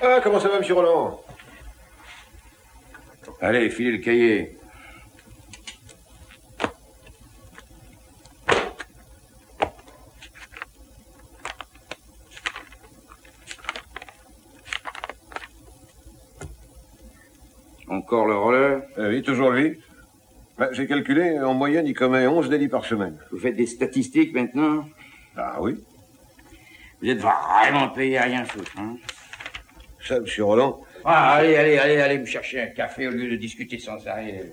Ah, comment ça va, monsieur Roland? Allez, filez le cahier. Encore le relais? Oui, toujours lui. Ben, j'ai calculé, en moyenne, il commet 11 délits par semaine. Vous faites des statistiques maintenant? Ah oui. Vous êtes vraiment payé à rien foutre, hein? Ça, monsieur Roland. Ah, allez me chercher un café au lieu de discuter sans arrêt.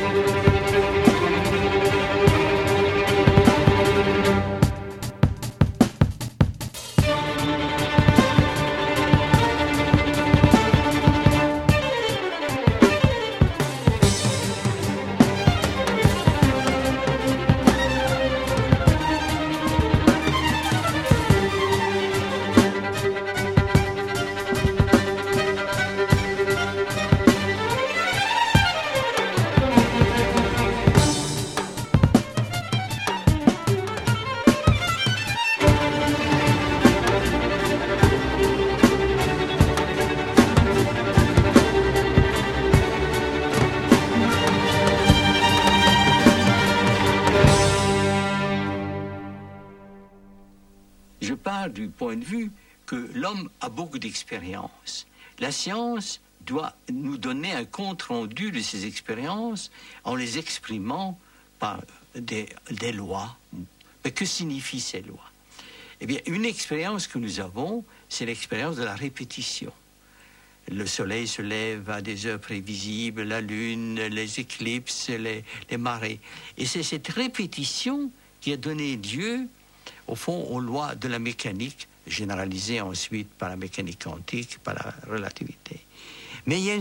Je pars du point de vue que l'homme a beaucoup d'expériences. La science doit nous donner un compte-rendu de ces expériences en les exprimant par des lois. Mais que signifient ces lois? Eh bien, une expérience que nous avons, c'est l'expérience de la répétition. Le soleil se lève à des heures prévisibles, la lune, les éclipses, les marées. Et c'est cette répétition qui a donné lieu, au fond, aux lois de la mécanique, généralisées ensuite par la mécanique quantique, par la relativité. Mais il y a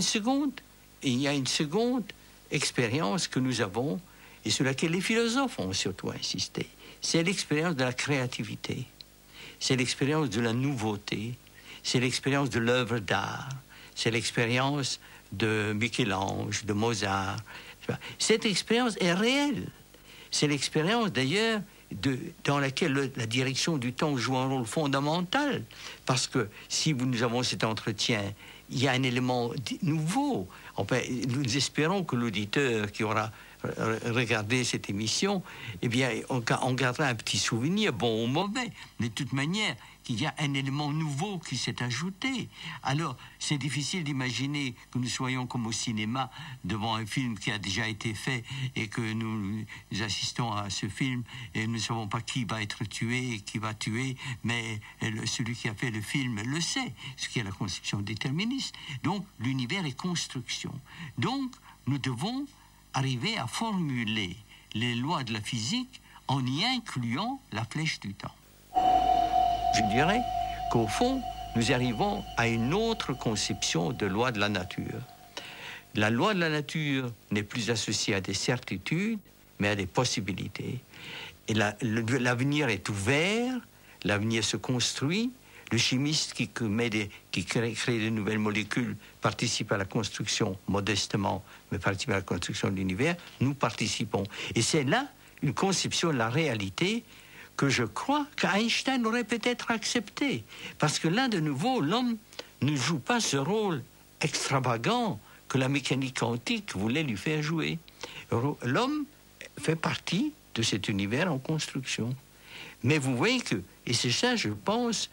une seconde expérience que nous avons, et sur laquelle les philosophes ont surtout insisté. C'est l'expérience de la créativité. C'est l'expérience de la nouveauté. C'est l'expérience de l'œuvre d'art. C'est l'expérience de Michel-Ange, de Mozart. Cette expérience est réelle. C'est l'expérience, d'ailleurs, dans laquelle la direction du temps joue un rôle fondamental. Parce que si nous avons cet entretien, il y a un élément nouveau. Enfin, nous espérons que l'auditeur qui aura regardé cette émission, eh bien, on gardera un petit souvenir, bon ou mauvais. Mais de toute manière, qu'il y a un élément nouveau qui s'est ajouté. Alors, c'est difficile d'imaginer que nous soyons comme au cinéma devant un film qui a déjà été fait et que nous assistons à ce film et nous ne savons pas qui va être tué et qui va tuer, mais celui qui a fait le film le sait, ce qui est la conception déterministe. Donc, l'univers est construction. Donc, nous devons arriver à formuler les lois de la physique en y incluant la flèche du temps. Je dirais qu'au fond, nous arrivons à une autre conception de loi de la nature. La loi de la nature n'est plus associée à des certitudes, mais à des possibilités. Et l'avenir est ouvert, l'avenir se construit. Le chimiste qui crée de nouvelles molécules participe à la construction, modestement, mais participe à la construction de l'univers. Nous participons. Et c'est là une conception de la réalité que je crois qu'Einstein aurait peut-être accepté. Parce que là, de nouveau, l'homme ne joue pas ce rôle extravagant que la mécanique quantique voulait lui faire jouer. L'homme fait partie de cet univers en construction. Mais vous voyez que, et c'est ça, je pense,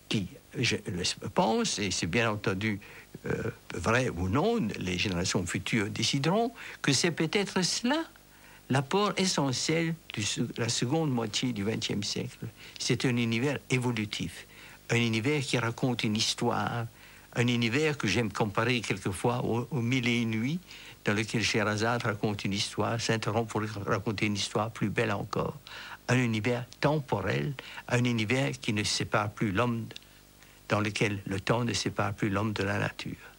et c'est bien entendu vrai ou non, les générations futures décideront, que c'est peut-être cela l'apport essentiel de la seconde moitié du XXe siècle. C'est un univers évolutif, un univers qui raconte une histoire, un univers que j'aime comparer quelquefois aux Mille et une nuits, dans lequel Scheherazade raconte une histoire, s'interrompt pour raconter une histoire plus belle encore. Un univers temporel, un univers qui ne sépare plus l'homme, dans lequel le temps ne sépare plus l'homme de la nature.